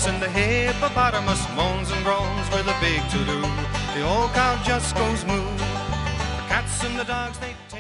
ox and the hippopotamus moans and groans with a big to-do. The old cow just goes moo. The cats and the dogs, they